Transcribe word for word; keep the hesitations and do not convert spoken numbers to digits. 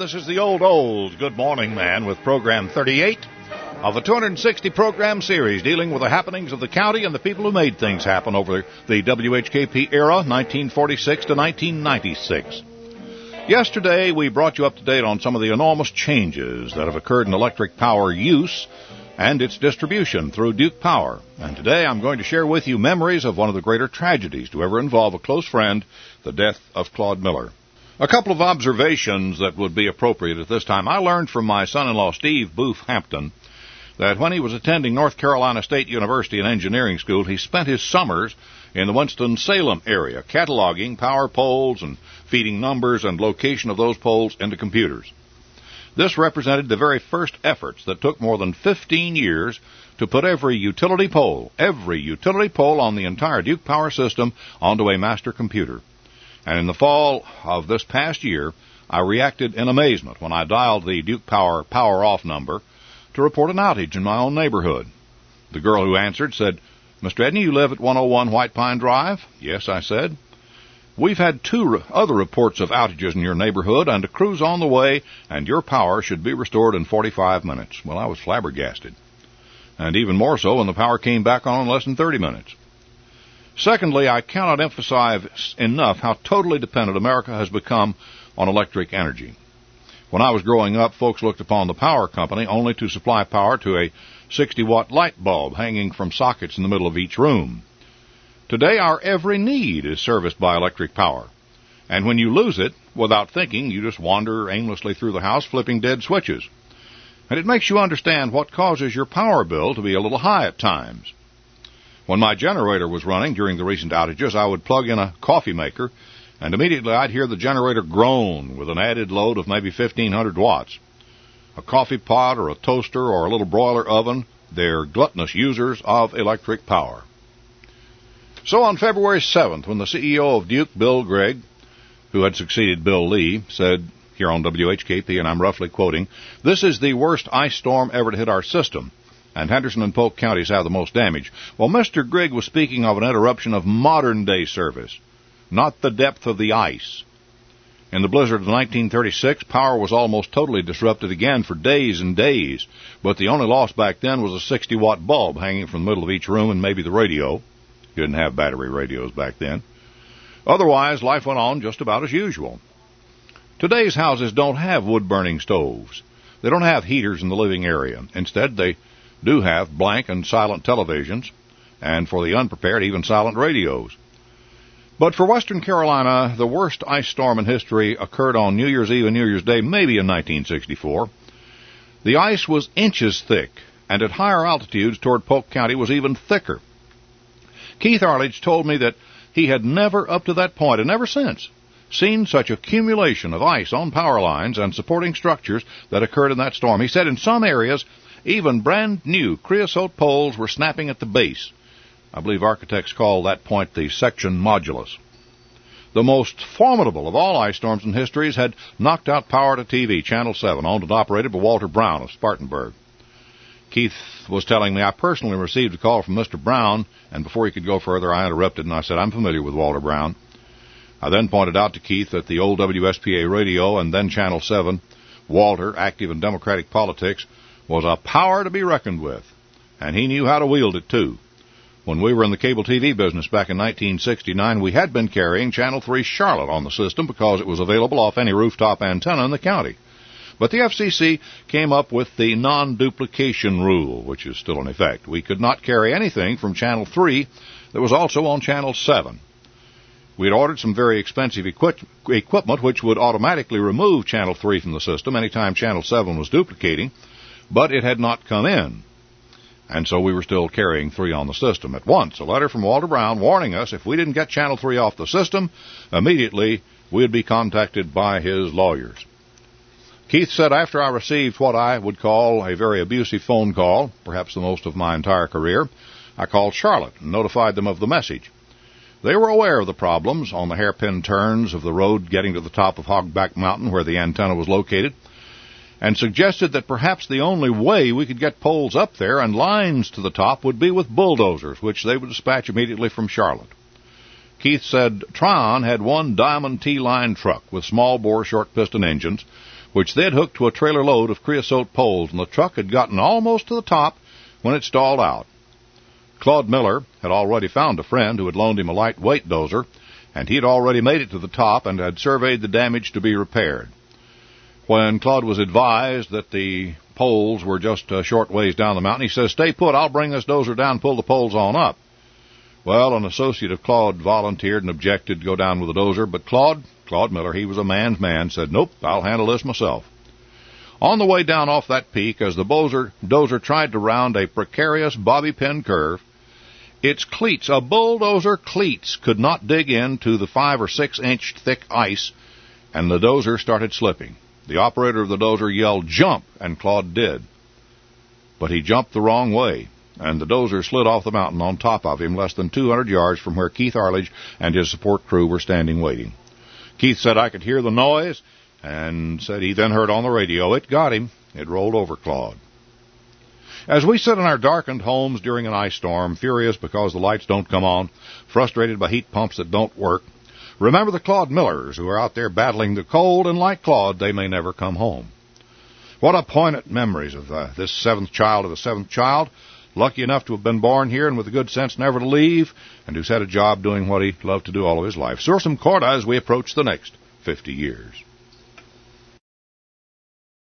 this is the old, old Good Morning Man with Program thirty-eight of the two hundred sixty program series dealing with the happenings of the county and the people who made things happen over the W H K P era, nineteen forty-six to nineteen ninety-six. Yesterday, we brought you up to date on some of the enormous changes that have occurred in electric power use and its distribution through Duke Power. And today, I'm going to share with you memories of one of the greater tragedies to ever involve a close friend, the death of Claude Miller. A couple of observations that would be appropriate at this time. I learned from my son-in-law, Steve Booth Hampton, that when he was attending North Carolina State University in engineering school, he spent his summers in the Winston-Salem area, cataloging power poles and feeding numbers and location of those poles into computers. This represented the very first efforts that took more than fifteen years to put every utility pole, every utility pole on the entire Duke Power system onto a master computer. And in the fall of this past year, I reacted in amazement when I dialed the Duke Power power off number to report an outage in my own neighborhood. The girl who answered said, "Mister Edney, you live at one oh one White Pine Drive?" "Yes," I said. "We've had two re- other reports of outages in your neighborhood, and a crew's on the way, and your power should be restored in forty-five minutes. Well, I was flabbergasted. And even more so when the power came back on in less than thirty minutes. Secondly, I cannot emphasize enough how totally dependent America has become on electric energy. When I was growing up, folks looked upon the power company only to supply power to a sixty-watt light bulb hanging from sockets in the middle of each room. Today, our every need is serviced by electric power. And when you lose it, without thinking, you just wander aimlessly through the house flipping dead switches. And it makes you understand what causes your power bill to be a little high at times. When my generator was running during the recent outages, I would plug in a coffee maker, and immediately I'd hear the generator groan with an added load of maybe fifteen hundred watts. A coffee pot or a toaster or a little broiler oven, they're gluttonous users of electric power. So on February seventh, when the C E O of Duke, Bill Gregg, who had succeeded Bill Lee, said here on W H K P, and I'm roughly quoting, "This is the worst ice storm ever to hit our system, and Henderson and Polk counties have the most damage." Well, Mister Gregg was speaking of an interruption of modern-day service, not the depth of the ice. In the blizzard of nineteen thirty-six, power was almost totally disrupted again for days and days, but the only loss back then was a sixty-watt bulb hanging from the middle of each room and maybe the radio. You didn't have battery radios back then. Otherwise, life went on just about as usual. Today's houses don't have wood-burning stoves. They don't have heaters in the living area. Instead, they do have blank and silent televisions, and for the unprepared, even silent radios. But for Western Carolina, the worst ice storm in history occurred on New Year's Eve and New Year's Day, maybe in nineteen sixty-four. The ice was inches thick, and at higher altitudes toward Polk County was even thicker. Keith Arledge told me that he had never up to that point, and never since, seen such accumulation of ice on power lines and supporting structures that occurred in that storm. He said in some areas, even brand-new creosote poles were snapping at the base. I believe architects call that point the section modulus. The most formidable of all ice storms in history had knocked out power to T V, Channel seven, owned and operated by Walter Brown of Spartanburg. Keith was telling me I personally received a call from Mister Brown, and before he could go further, I interrupted and I said, "I'm familiar with Walter Brown." I then pointed out to Keith that the old W S P A radio and then Channel seven, Walter, active in Democratic politics, was a power to be reckoned with, and he knew how to wield it, too. When we were in the cable T V business back in nineteen sixty-nine, we had been carrying Channel three Charlotte on the system because it was available off any rooftop antenna in the county. But the F C C came up with the non-duplication rule, which is still in effect. We could not carry anything from Channel three that was also on Channel seven. We had ordered some very expensive equi- equipment which would automatically remove Channel three from the system anytime Channel seven was duplicating, but it had not come in. And so we were still carrying three on the system. At once, a letter from Walter Brown warning us if we didn't get Channel three off the system, immediately we'd be contacted by his lawyers. Keith said after I received what I would call a very abusive phone call, perhaps the most of my entire career, I called Charlotte and notified them of the message. They were aware of the problems on the hairpin turns of the road getting to the top of Hogback Mountain where the antenna was located, and suggested that perhaps the only way we could get poles up there and lines to the top would be with bulldozers, which they would dispatch immediately from Charlotte. Keith said Tron had one Diamond T-line truck with small-bore short-piston engines, which they'd hooked to a trailer load of creosote poles, and the truck had gotten almost to the top when it stalled out. Claude Miller had already found a friend who had loaned him a lightweight dozer, and he had already made it to the top and had surveyed the damage to be repaired. When Claude was advised that the poles were just a short ways down the mountain, he says, "Stay put, I'll bring this dozer down and pull the poles on up." Well, an associate of Claude volunteered and objected to go down with the dozer, but Claude, Claude Miller, he was a man's man, said, "Nope, I'll handle this myself." On the way down off that peak, as the dozer, dozer tried to round a precarious bobby pin curve, its cleats, a bulldozer cleats, could not dig into the five or six inch thick ice, and the dozer started slipping. The operator of the dozer yelled, "Jump," and Claude did. But he jumped the wrong way, and the dozer slid off the mountain on top of him less than two hundred yards from where Keith Arledge and his support crew were standing waiting. Keith said, "I could hear the noise," and said he then heard on the radio, "It got him. It rolled over Claude." As we sit in our darkened homes during an ice storm, furious because the lights don't come on, frustrated by heat pumps that don't work, remember the Claude Millers who are out there battling the cold, and like Claude, they may never come home. What a poignant memories of uh, this seventh child of a seventh child, lucky enough to have been born here and with the good sense never to leave, and who's had a job doing what he loved to do all of his life. Sursum Corda as we approach the next fifty years.